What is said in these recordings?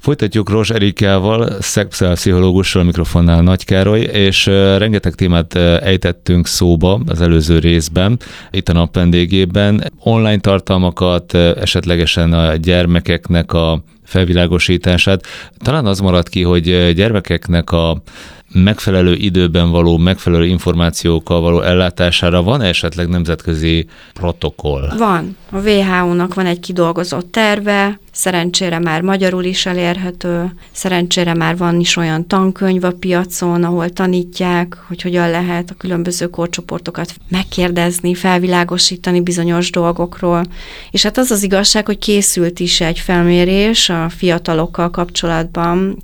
Folytatjuk Rozs Erikával, szexuálpszichológussal, a mikrofonnál Nagy Károly, és rengeteg témát ejtettünk szóba az előző részben, itt a nap vendégében. Online tartalmakat, esetlegesen a gyermekeknek a felvilágosítását. Talán az marad ki, hogy gyermekeknek a megfelelő időben való, megfelelő információkkal való ellátására van esetleg nemzetközi protokoll? Van. A WHO-nak van egy kidolgozott terve, szerencsére már magyarul is elérhető, szerencsére már van is olyan tankönyv a piacon, ahol tanítják, hogy hogyan lehet a különböző korcsoportokat megkérdezni, felvilágosítani bizonyos dolgokról. És hát az az igazság, hogy készült is egy felmérés a fiatalokkal kapcsolatban,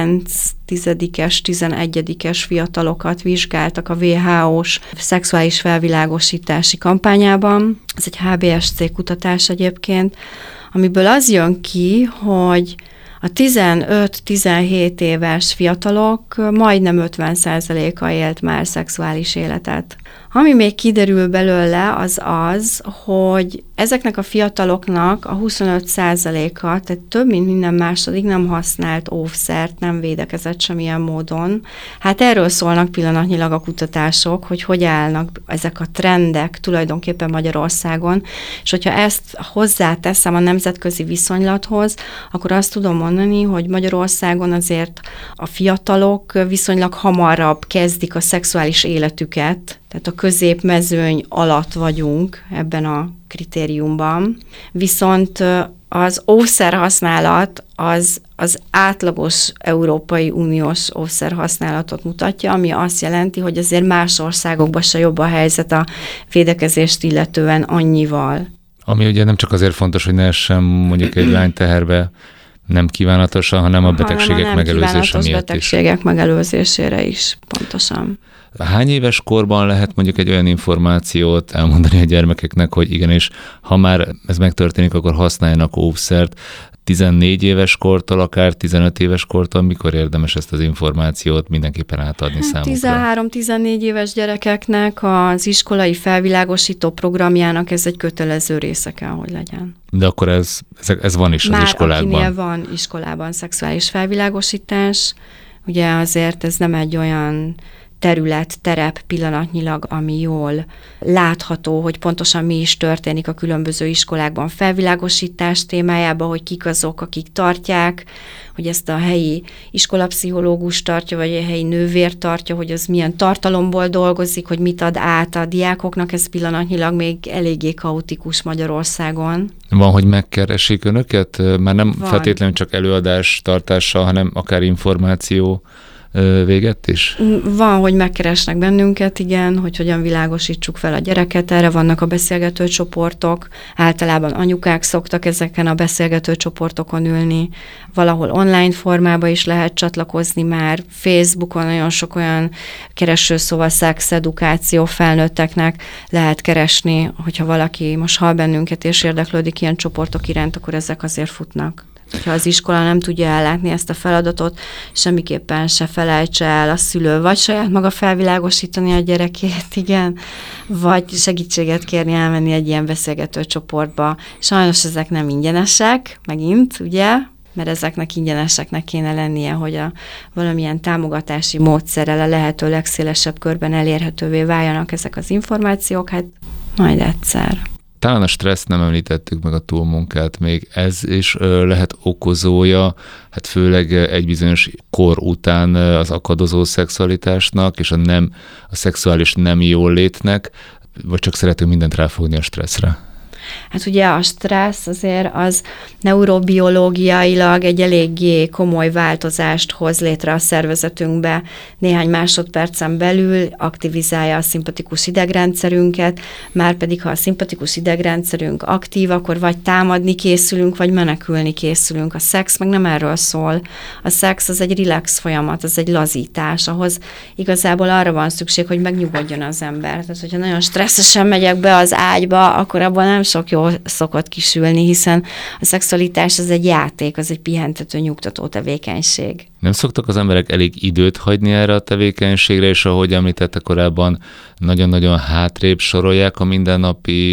9-10-es, 11-es fiatalokat vizsgáltak a WHO-s szexuális felvilágosítási kampányában. Ez egy HBSC kutatás egyébként, amiből az jön ki, hogy a 15-17 éves fiatalok majdnem 50%-a élt már szexuális életet. Ami még kiderül belőle, az, hogy ezeknek a fiataloknak a 25%-a, tehát több mint minden második nem használt óvszert, nem védekezett semmilyen módon. Hát erről szólnak pillanatnyilag a kutatások, hogy állnak ezek a trendek tulajdonképpen Magyarországon, és hogyha ezt hozzáteszem a nemzetközi viszonylathoz, akkor azt tudom mondani, hogy Magyarországon azért a fiatalok viszonylag hamarabb kezdik a szexuális életüket, tehát a középmezőny alatt vagyunk ebben a kritériumban. Viszont az óvszerhasználat az átlagos Európai Uniós óvszerhasználatot mutatja, ami azt jelenti, hogy azért más országokban se jobb a helyzet a védekezést illetően annyival. Ami ugye nem csak azért fontos, hogy ne essen mondjuk egy lány teherbe nem kívánatosan, hanem a betegségek megelőzése miatt is. Betegségek megelőzésére is, pontosan. Hány éves korban lehet mondjuk egy olyan információt elmondani a gyermekeknek, hogy igenis, ha már ez megtörténik, akkor használjanak óvszert? 14 éves kortól, akár 15 éves kortól, mikor érdemes ezt az információt mindenképpen átadni számukra? 13-14 éves gyerekeknek az iskolai felvilágosító programjának ez egy kötelező része kell, hogy legyen. De akkor ez van is az iskolákban? Már akinél van iskolában szexuális felvilágosítás, ugye azért ez nem egy olyan terep pillanatnyilag, ami jól látható, hogy pontosan mi is történik a különböző iskolákban felvilágosítás témájában, hogy kik azok, akik tartják, hogy ezt a helyi iskolapszichológus tartja, vagy a helyi nővér tartja, hogy az milyen tartalomból dolgozik, hogy mit ad át a diákoknak, ez pillanatnyilag még eléggé kaotikus Magyarországon. Van, hogy megkeresik önöket? Már nem van. Feltétlenül csak előadás tartással, hanem akár információ véget is? Van, hogy megkeresnek bennünket, igen, hogy hogyan világosítsuk fel a gyereket, erre vannak a beszélgető csoportok, általában anyukák szoktak ezeken a beszélgető csoportokon ülni, valahol online formában is lehet csatlakozni már, Facebookon nagyon sok olyan keresőszóval szexedukáció felnőtteknek lehet keresni, hogyha valaki most hall bennünket és érdeklődik ilyen csoportok iránt, akkor ezek azért futnak. Ha az iskola nem tudja ellátni ezt a feladatot, semmiképpen se felejtse el a szülő, vagy saját maga felvilágosítani a gyerekét, igen, vagy segítséget kérni elmenni egy ilyen beszélgető csoportba. Sajnos ezek nem ingyenesek, megint, ugye, mert ezeknek ingyeneseknek kéne lennie, hogy valamilyen támogatási módszerrel a lehető legszélesebb körben elérhetővé váljanak ezek az információk, hát majd egyszer. Talán a stresszt nem említettük meg, a túlmunkát még. Ez is lehet okozója, hát főleg egy bizonyos kor után az akadozó szexualitásnak, és a szexuális nem jól létnek, vagy csak szeretünk mindent ráfogni a stresszre? Hát ugye a stressz azért az neurobiológiailag egy eléggé komoly változást hoz létre a szervezetünkbe. Néhány másodpercen belül aktivizálja a szimpatikus idegrendszerünket, márpedig ha a szimpatikus idegrendszerünk aktív, akkor vagy támadni készülünk, vagy menekülni készülünk. A szex meg nem erről szól. A szex az egy relax folyamat, az egy lazítás, ahhoz igazából arra van szükség, hogy megnyugodjon az ember. Tehát, hogyha nagyon stresszesen megyek be az ágyba, akkor abban nem sok jó szokott kisülni, hiszen a szexualitás az egy játék, az egy pihentető, nyugtató tevékenység. Nem szoktak az emberek elég időt hagyni erre a tevékenységre, és ahogy említette korábban, nagyon-nagyon hátrébb sorolják a mindennapi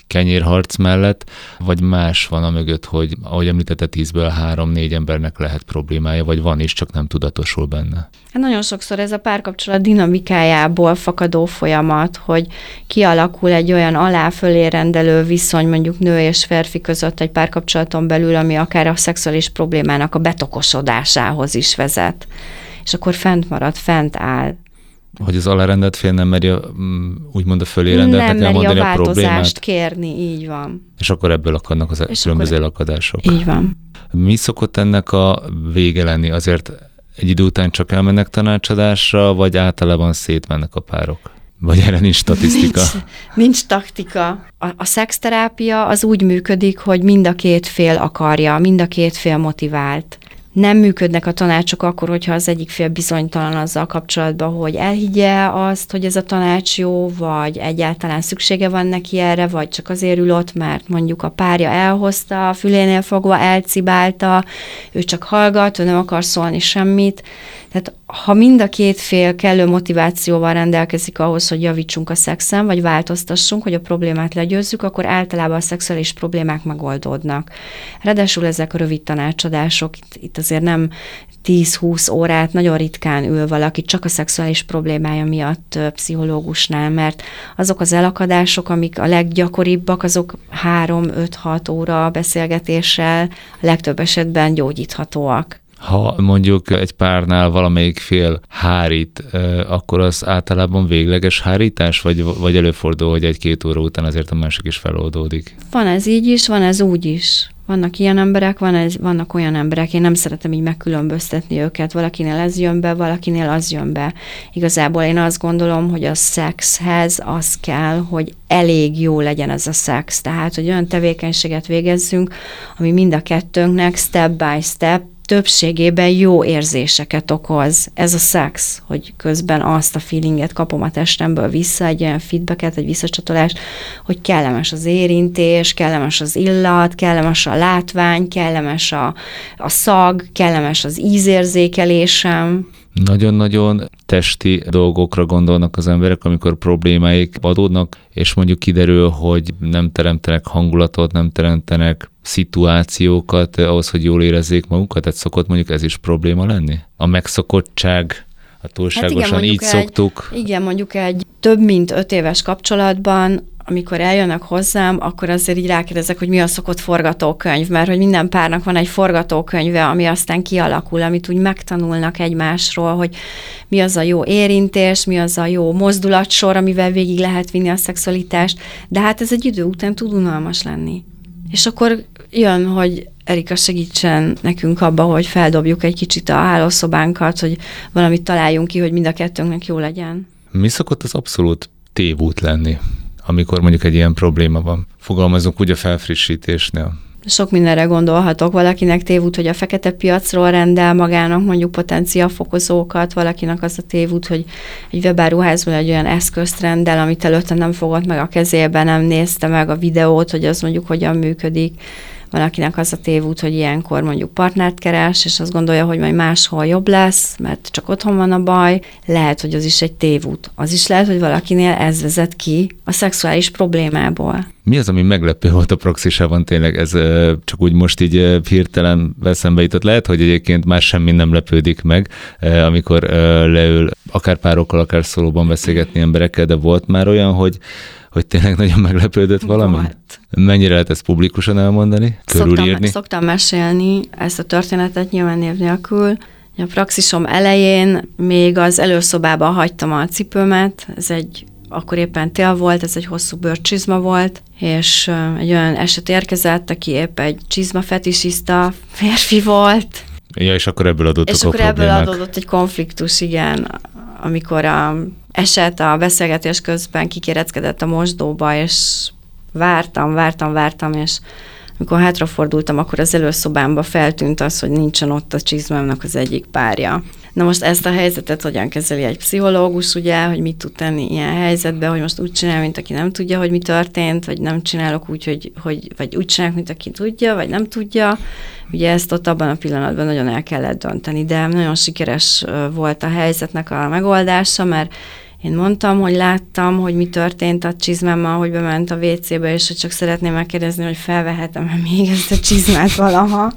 kenyérharc mellett, vagy más van a mögött, hogy ahogy említette, 10-ből 3-4 embernek lehet problémája, vagy van is, csak nem tudatosul benne. Hát nagyon sokszor ez a párkapcsolat dinamikájából fakadó folyamat, hogy kialakul egy olyan alá-fölé rendelő viszony mondjuk nő és férfi között egy párkapcsolaton belül, ami akár a szexuális problémának a betokosodásához is vezet. És akkor fent marad, fent áll. Hogy az alárendelt fél nem meri úgymond a fölé rendeltnek elmondani a problémát. Nem meri a változást kérni, így van. És akkor ebből akadnak az különböző lakadások. Így van. Mi szokott ennek a vége lenni? Azért egy idő után csak elmennek tanácsadásra, vagy általában szétmennek a párok? Vagy erre nincs statisztika? Nincs taktika. A szexterápia az úgy működik, hogy mind a két fél akarja, mind a két fél motivált. Nem működnek a tanácsok akkor, hogyha az egyik fél bizonytalan azzal kapcsolatban, hogy elhiggye azt, hogy ez a tanács jó, vagy egyáltalán szüksége van neki erre, vagy csak azért ül ott, mert mondjuk a párja elhozta, a fülénél fogva elcibálta, ő csak hallgat, ő nem akar szólni semmit. Tehát ha mind a két fél kellő motivációval rendelkezik ahhoz, hogy javítsunk a szexen, vagy változtassunk, hogy a problémát legyőzzük, akkor általában a szexuális problémák megoldódnak. Ráadásul ezek a rövid tanácsadások, itt azért nem 10-20 órát, nagyon ritkán ül valaki csak a szexuális problémája miatt pszichológusnál, mert azok az elakadások, amik a leggyakoribbak, azok 3-5-6 óra beszélgetéssel a legtöbb esetben gyógyíthatóak. Ha mondjuk egy párnál valamelyik fél hárít, akkor az általában végleges hárítás, vagy előfordul, hogy 1-2 óra után azért a másik is feloldódik? Van ez így is, van ez úgy is. Vannak ilyen emberek, vannak olyan emberek, én nem szeretem így megkülönböztetni őket, valakinél ez jön be, valakinél az jön be. Igazából én azt gondolom, hogy a szexhez az kell, hogy elég jó legyen ez a szex. Tehát, hogy olyan tevékenységet végezzünk, ami mind a kettőnknek step by step többségében jó érzéseket okoz. Ez a szex, hogy közben azt a feelinget kapom a testemből vissza, egy olyan feedbacket, egy visszacsatolást, hogy kellemes az érintés, kellemes az illat, kellemes a látvány, kellemes a szag, kellemes az ízérzékelésem. Nagyon-nagyon testi dolgokra gondolnak az emberek, amikor problémáik adódnak, és mondjuk kiderül, hogy nem teremtenek hangulatot, nem teremtenek szituációkat ahhoz, hogy jól érezzék magukat, tehát szokott mondjuk ez is probléma lenni? A megszokottság, a túlságosan hát igen, szoktuk. Igen, mondjuk egy több mint 5 éves kapcsolatban, amikor eljönnek hozzám, akkor azért így rákérdezek, hogy mi a szokott forgatókönyv, mert hogy minden párnak van egy forgatókönyve, ami aztán kialakul, amit úgy megtanulnak egymásról, hogy mi az a jó érintés, mi az a jó mozdulatsor, amivel végig lehet vinni a szexualitást, de hát ez egy idő után tud unalmas lenni. És akkor jön, hogy Erika segítsen nekünk abba, hogy feldobjuk egy kicsit a hálószobánkat, hogy valamit találjunk ki, hogy mind a kettőnknek jó legyen. Mi szokott az abszolút tévút lenni, amikor mondjuk egy ilyen probléma van? Fogalmazunk úgy a felfrissítésnél. Sok mindenre gondolhatok. Valakinek tévút, hogy a fekete piacról rendel magának mondjuk potenciafokozókat, valakinek az a tévút, hogy egy webáruházból egy olyan eszközt rendel, amit előtte nem fogott meg a kezébe, nem nézte meg a videót, hogy az mondjuk hogyan működik. Valakinek az a tévút, hogy ilyenkor mondjuk partnert keres, és azt gondolja, hogy majd máshol jobb lesz, mert csak otthon van a baj. Lehet, hogy az is egy tévút. Az is lehet, hogy valakinél ez vezet ki a szexuális problémából. Mi az, ami meglepő volt a praxisában tényleg? Ez csak úgy most így hirtelen eszembe jutott. Lehet, hogy egyébként már semmi nem lepődik meg, amikor leül akár párokkal, akár szólóban beszélgetni emberekkel, de volt már olyan, hogy tényleg nagyon meglepődött valami? Mennyire lehet ezt publikusan elmondani? Körülírni? Szoktam mesélni ezt a történetet nyilván név nélkül. A praxisom elején még az előszobában hagytam a cipőmet, akkor éppen tél volt, ez egy hosszú bőrcsizma volt, és egy olyan eset érkezett, aki épp egy csizmafetisista férfi volt. Ja, és akkor ebből adódott és akkor ebből adódott egy konfliktus, igen, amikor a beszélgetés közben kikéreckedett a mosdóba, és vártam, és amikor hátrafordultam, akkor az előszobámba feltűnt az, hogy nincsen ott a csizmámnak az egyik párja. Na most ezt a helyzetet hogyan kezeli egy pszichológus, ugye, hogy mit tud tenni ilyen helyzetben, hogy most úgy csinál, mint aki nem tudja, hogy mi történt, vagy nem csinálok úgy, vagy úgy csinálok, mint aki tudja, vagy nem tudja. Ugye ezt ott abban a pillanatban nagyon el kellett dönteni, de nagyon sikeres volt a helyzetnek a megoldása, mert Én mondtam, hogy láttam, hogy mi történt a csizmámmal, hogy bement a WC-be, és hogy csak szeretném megkérdezni, hogy felvehetem-e még ezt a csizmát valaha,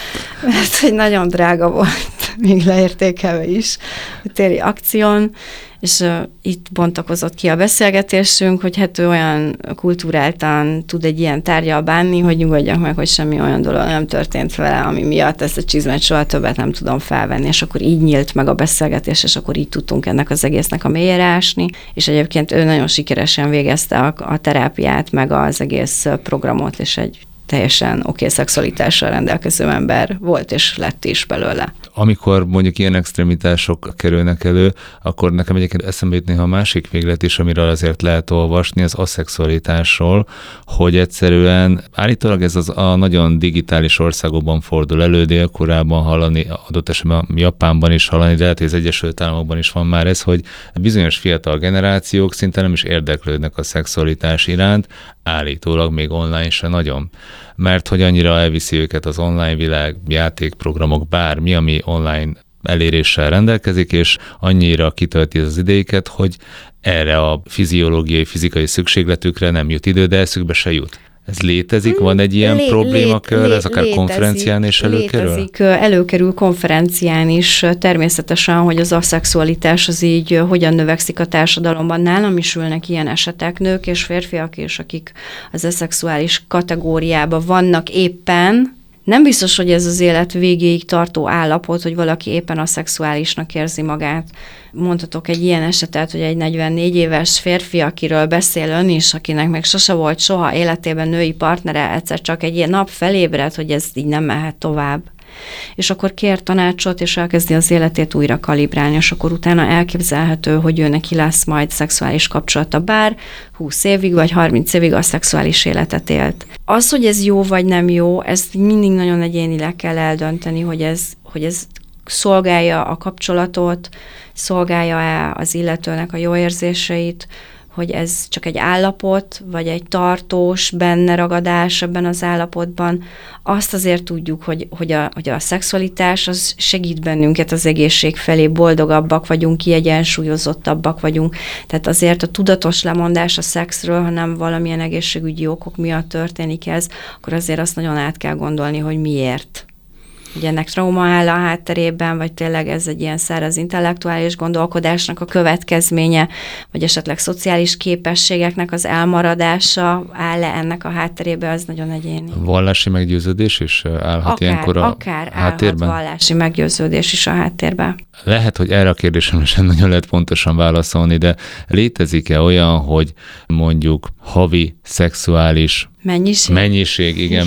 mert hogy nagyon drága volt, még leértékelve is a téli akción, és itt bontakozott ki a beszélgetésünk, hogy hát ő olyan kulturáltan tud egy ilyen tárgyal bánni, hogy nyugodjak meg, hogy semmi olyan dolog nem történt vele, ami miatt ezt a csizmát soha többet nem tudom felvenni, és akkor így nyílt meg a beszélgetés, és akkor így tudtunk ennek az egésznek a mélyére ásni, és egyébként ő nagyon sikeresen végezte a terápiát, meg az egész programot, és egy teljesen oké szexualitással rendelkező ember volt, és lett is belőle. Amikor mondjuk ilyen extremitások kerülnek elő, akkor nekem egyébként eszembe jut néha a másik véglet is, amiről azért lehet olvasni, az aszexualitásról, hogy egyszerűen állítólag ez a nagyon digitális országokban fordul elő, Dél-Koreában hallani, adott esetben Japánban is hallani, de lehet, hogy az Egyesült Államokban is van már ez, hogy bizonyos fiatal generációk szinte nem is érdeklődnek a szexualitás iránt, állítólag még online se nagyon. Mert hogy annyira elviszi őket az online világ, játékprogramok, bármi, ami online eléréssel rendelkezik, és annyira kitölti az idejüket, hogy erre a fiziológiai, fizikai szükségletükre nem jut idő, de eszükbe se jut. Ez létezik? Van egy ilyen problémakör? Ez akár konferencián is előkerül? Létezik, előkerül konferencián is. Természetesen, hogy az aszexualitás az így hogyan növekszik a társadalomban. Nálam is ülnek ilyen esetek, nők és férfiak, és akik az aszexuális kategóriában vannak éppen. Nem biztos, hogy ez az élet végéig tartó állapot, hogy valaki éppen aszexuálisnak érzi magát. Mondhatok egy ilyen esetet, hogy egy 44 éves férfi, akiről beszél ön is, akinek meg sose volt soha életében női partnere, egyszer csak egy ilyen nap felébred, hogy ez így nem mehet tovább. És akkor kér tanácsot, és elkezdi az életét újra kalibrálni, és akkor utána elképzelhető, hogy ő neki lesz majd szexuális kapcsolata, bár 20 évig vagy 30 évig a szexuális életet élt. Az, hogy ez jó vagy nem jó, ezt mindig nagyon egyénileg kell eldönteni, hogy ez szolgálja a kapcsolatot, szolgálja-e az illetőnek a jó érzéseit, hogy ez csak egy állapot, vagy egy tartós benne ragadás ebben az állapotban. Azt azért tudjuk, hogy a szexualitás az segít bennünket az egészség felé, boldogabbak vagyunk, kiegyensúlyozottabbak vagyunk. Tehát azért a tudatos lemondás a szexről, ha nem valamilyen egészségügyi okok miatt történik ez, akkor azért azt nagyon át kell gondolni, hogy miért. Hogy ennek trauma áll a hátterében, vagy tényleg ez egy ilyen száraz intellektuális gondolkodásnak a következménye, vagy esetleg szociális képességeknek az elmaradása áll-e ennek a hátterébe, az nagyon egyéni. Vallási meggyőződés is állhat ilyenkor a háttérben? Állhat vallási meggyőződés is a háttérben. Lehet, hogy erre a kérdésemre sem nagyon lehet pontosan válaszolni, de létezik-e olyan, hogy mondjuk havi szexuális mennyiség, igen,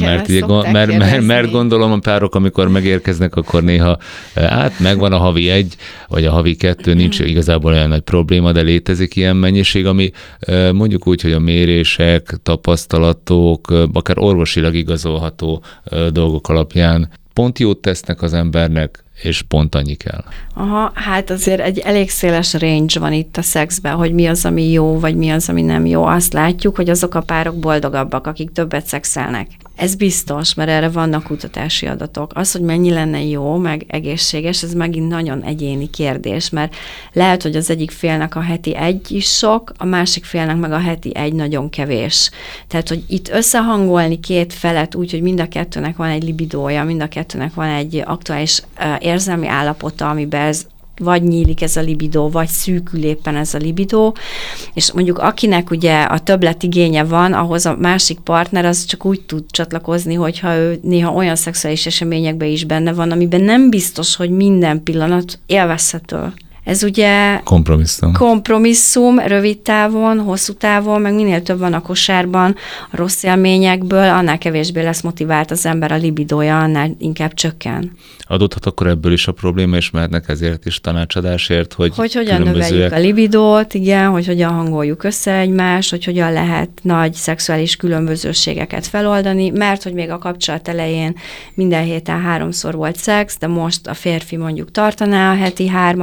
mert gondolom a párok, amikor megérkeznek, akkor néha megvan a havi 1, vagy a havi 2, nincs igazából olyan nagy probléma, de létezik ilyen mennyiség, ami mondjuk úgy, hogy a mérések, tapasztalatok, akár orvosilag igazolható dolgok alapján pont jót tesznek az embernek, és pont annyi kell. Aha, hát azért egy elég széles range van itt a szexben, hogy mi az, ami jó, vagy mi az, ami nem jó. Azt látjuk, hogy azok a párok boldogabbak, akik többet szexelnek. Ez biztos, mert erre vannak kutatási adatok. Az, hogy mennyi lenne jó, meg egészséges, ez megint nagyon egyéni kérdés, mert lehet, hogy az egyik félnek a heti 1 is sok, a másik félnek meg a heti 1 nagyon kevés. Tehát, hogy itt összehangolni két felet úgy, hogy mind a kettőnek van egy libidója, mind a kettőnek van egy aktuális érzelmi állapota, amiben ez vagy nyílik ez a libidó, vagy szűkül éppen ez a libidó, és mondjuk akinek ugye a többletigénye van, ahhoz a másik partner az csak úgy tud csatlakozni, hogyha ő néha olyan szexuális eseményekben is benne van, amiben nem biztos, hogy minden pillanat élvezhető. Ez ugye kompromisszum rövid távon, hosszú távon, meg minél több van a kosárban a rossz élményekből, annál kevésbé lesz motivált az ember, a libidója, annál inkább csökken. Adódhat akkor ebből is a probléma, és mehetnek ezért is tanácsadásért, hogy hogyan növeljük a libidót, igen, hogy hogyan hangoljuk össze egymást, hogy hogyan lehet nagy szexuális különbözőségeket feloldani, mert hogy még a kapcsolat elején minden héten 3-szor volt szex, de most a férfi mondjuk tartaná a heti 3-at, a nő meg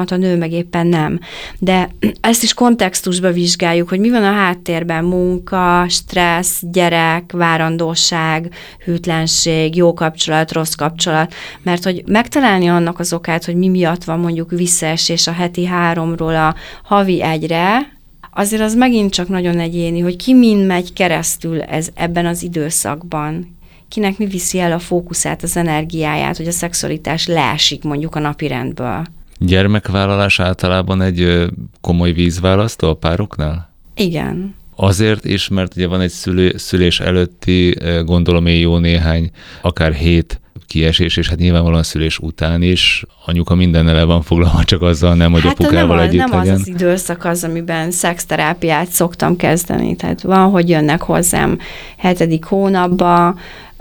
meg éppen nem. De ezt is kontextusba vizsgáljuk, hogy mi van a háttérben: munka, stressz, gyerek, várandóság, hűtlenség, jó kapcsolat, rossz kapcsolat, mert hogy megtalálni annak az okát, hogy mi miatt van mondjuk visszaesés a heti 3-ról a havi 1-re, azért az megint csak nagyon egyéni, hogy ki mind megy keresztül ebben az időszakban. Kinek mi viszi el a fókuszát, az energiáját, hogy a szexualitás leesik mondjuk a napirendből. Gyermekvállalás általában egy komoly vízválasztó a pároknál? Igen. Azért is, mert ugye van egy szülés előtti, gondolom én jó néhány, akár 7 kiesés, és hát nyilvánvalóan szülés után is anyuka mindennel el van foglalva, csak azzal nem, hogy apukával együtt legyen. Nem az időszak az, amiben szexterápiát szoktam kezdeni. Tehát van, hogy jönnek hozzám 7. hónapba,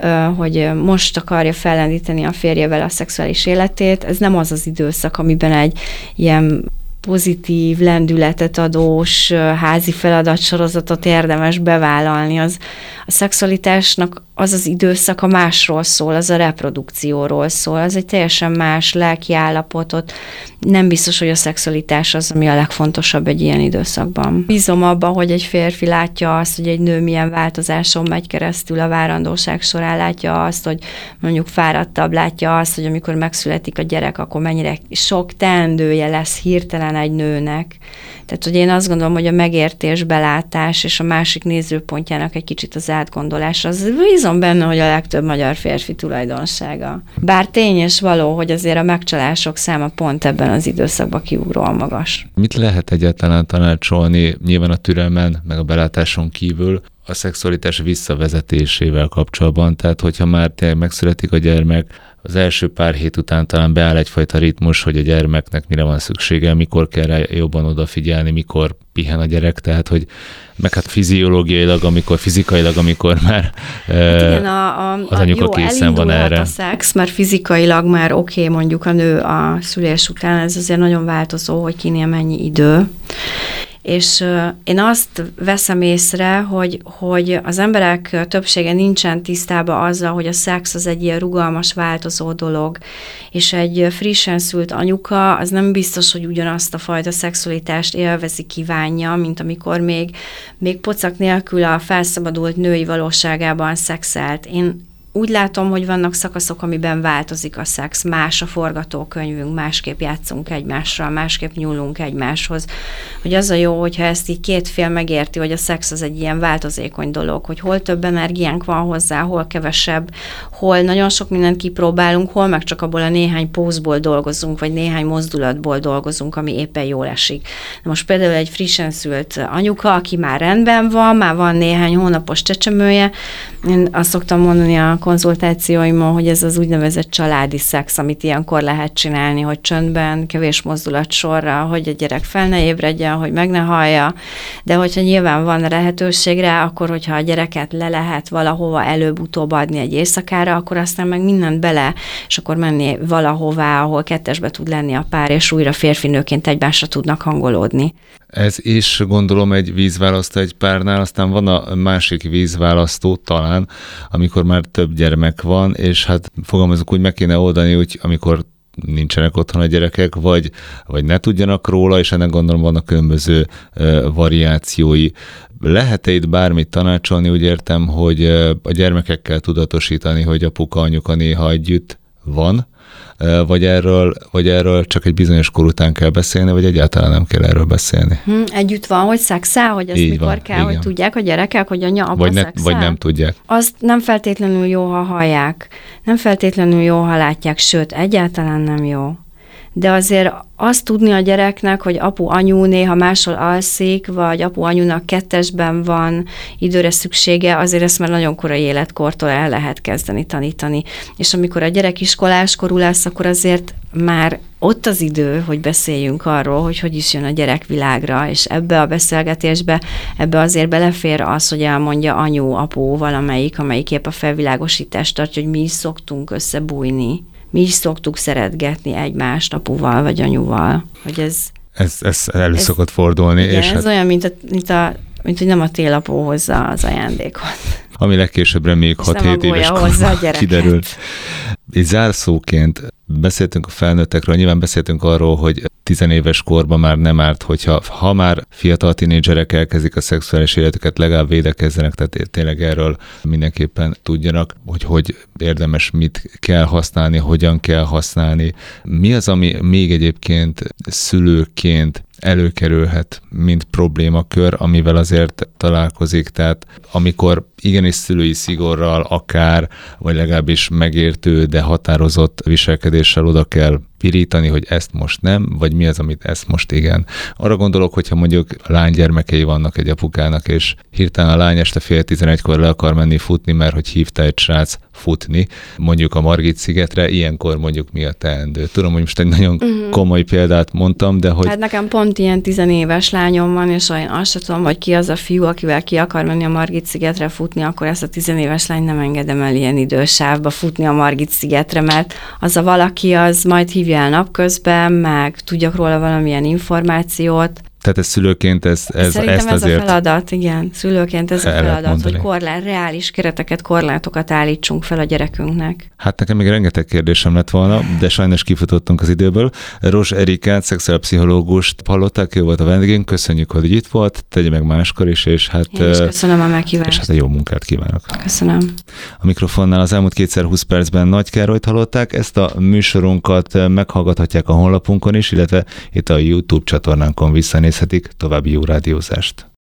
hogy most akarja fellendíteni a férjevel a szexuális életét. Ez nem az az időszak, amiben egy ilyen pozitív, lendületet adós házi feladatsorozatot érdemes bevállalni. A szexualitásnak az az időszaka másról szól, az a reprodukcióról szól, az egy teljesen más lelkiállapotot. Nem biztos, hogy a szexualitás az, ami a legfontosabb egy ilyen időszakban. Bízom abban, hogy egy férfi látja azt, hogy egy nő milyen változáson megy keresztül a várandóság során, látja azt, hogy mondjuk fáradtabb, látja azt, hogy amikor megszületik a gyerek, akkor mennyire sok teendője lesz hirtelen egy nőnek. Tehát, hogy én azt gondolom, hogy a megértés, belátás és a másik nézőpontjának egy kicsit az átgondolása, az bízom benne, hogy a legtöbb magyar férfi tulajdonsága. Bár tény és való, hogy azért a megcsalások száma pont ebben az időszakban kiugróan magas. Mit lehet egyáltalán tanácsolni, nyilván a türelmen, meg a belátáson kívül, a szexualitás visszavezetésével kapcsolatban? Tehát, hogyha már tényleg megszületik a gyermek, az első pár hét után talán beáll egyfajta ritmus, hogy a gyermeknek mire van szüksége, mikor kell rá jobban odafigyelni, mikor pihen a gyerek, tehát hogy meg hát fiziológiailag, fizikailag, amikor már igen, az anyuka készen van erre. A szex, mert fizikailag már oké, mondjuk a nő a szülés után, ez azért nagyon változó, hogy kinél mennyi idő. És én azt veszem észre, hogy az emberek többsége nincsen tisztában azzal, hogy a szex az egy ilyen rugalmas, változó dolog, és egy frissen szült anyuka az nem biztos, hogy ugyanazt a fajta szexualitást élvezi, kívánja, mint amikor még pocak nélkül a felszabadult női valóságában szexelt. Én úgy látom, hogy vannak szakaszok, amiben változik a szex, más a forgatókönyvünk, másképp játszunk egymással, másképp nyúlunk egymáshoz. Hogy az a jó, hogyha ezt így két fél megérti, hogy a szex az egy ilyen változékony dolog, hogy hol több energiánk van hozzá, hol kevesebb, hol nagyon sok mindent kipróbálunk, hol meg csak abból a néhány pózból dolgozunk, vagy néhány mozdulatból dolgozunk, ami éppen jól esik. De most például egy frissen szült anyuka, aki már rendben van, már van néhány hónapos csecsemője, én azt szoktam mondani a konzultációimon, hogy ez az úgynevezett családi szex, amit ilyenkor lehet csinálni, hogy csöndben, kevés mozdulat sorra, hogy a gyerek fel ne ébredjen, hogy meg ne hallja, de hogyha nyilván van lehetőség rá, akkor hogyha a gyereket le lehet valahova előbb-utóbb adni egy éjszakára, akkor aztán meg mindent bele, és akkor menni valahová, ahol kettesbe tud lenni a pár, és újra férfinőként egymásra tudnak hangolódni. Ez is gondolom egy vízválasztó egy párnál, aztán van a másik vízválasztó talán, amikor már több gyermek van, és hát fogalmazunk úgy, meg kéne oldani, úgy amikor nincsenek otthon a gyerekek, vagy ne tudjanak róla, és ennek gondolom vannak különböző variációi. Lehet-e itt bármit tanácsolni? Úgy értem, hogy a gyermekekkel tudatosítani, hogy apuka, anyuka néha együtt van, vagy erről csak egy bizonyos kor után kell beszélni, vagy egyáltalán nem kell erről beszélni? Együtt van, hogy szexel, hogy ezt mikor van, kell, igen. Hogy tudják a gyerekek, hogy apa szexel? Vagy nem tudják. Azt nem feltétlenül jó, ha hallják, nem feltétlenül jó, ha látják, sőt, egyáltalán nem jó. De azért azt tudni a gyereknek, hogy apu-anyu néha máshol alszik, vagy apu-anyunak kettesben van időre szüksége, azért ezt már nagyon korai életkortól el lehet kezdeni tanítani. És amikor a gyerek iskoláskorú lesz, akkor azért már ott az idő, hogy beszéljünk arról, hogy is jön a gyerek világra, és ebbe a beszélgetésbe, ebbe azért belefér az, hogy elmondja anyu, apu amelyik épp a felvilágosítást tartja, hogy mi is szoktunk összebújni. Mi is szoktuk szeretgetni egymást apuval vagy anyuval. Hogy ez elő szokott fordulni. Igen, és ez olyan, mint hogy nem a télapó hozza az ajándékot. Ami legkésőbbre még 6-7 éves korban kiderül. És zárszóként beszéltünk a felnőttekről, nyilván beszéltünk arról, hogy tizenéves korban már nem árt, ha már fiatal tínédzserek elkezdik a szexuális életüket, legalább védekezzenek, tehát tényleg erről mindenképpen tudjanak, hogy érdemes, mit kell használni, hogyan kell használni. Mi az, ami még egyébként szülőként előkerülhet, mint problémakör, amivel azért találkozik, tehát amikor igenis szülői szigorral akár, vagy legalábbis megértő, de határozott viselkedéssel oda kell pirítani, hogy ezt most nem, vagy mi az, amit ezt most igen. Arra gondolok, hogyha mondjuk lánygyermekei vannak egy apukának, és hirtelen a lány este 10:30-kor le akar menni futni, mert hogy hívta egy srác futni, mondjuk a Margit-szigetre, ilyenkor mondjuk mi a teendő. Tudom, hogy most egy nagyon komoly példát mondtam, de hogy... Hát nekem pont ilyen 10 éves lányom van, és én azt sem tudom, hogy ki az a fiú, akivel ki akar menni a Margit-szigetre futni, akkor ezt a 10 éves lány nem engedem el ilyen idősávba futni a Margit-szigetre, mert az a valaki az majd hívja el napközben, meg tudjak róla valamilyen információt. Tehát ez szülőként Szerintem ezt azért... a feladat, igen. Szülőként ez a feladat, hogy reális kereteket, korlátokat állítsunk fel a gyerekünknek. Hát nekem még rengeteg kérdésem lett volna, de sajnos kifutottunk az időből. Rozs Erikát, szexuálpszichológust hallották, ő volt a vendégünk, köszönjük, hogy itt volt, tegye meg máskor is, és hát... Én is köszönöm a meghívást. És hát egy jó munkát kívánok. Köszönöm. A mikrofonnál az elmúlt 2x20 percben Nagy Károlyt hallották, ezt a műsorunkat meghallgathatják a honlapunkon is, illetve itt a YouTube csatornánkon visszanézhetik. További jó rádiózást.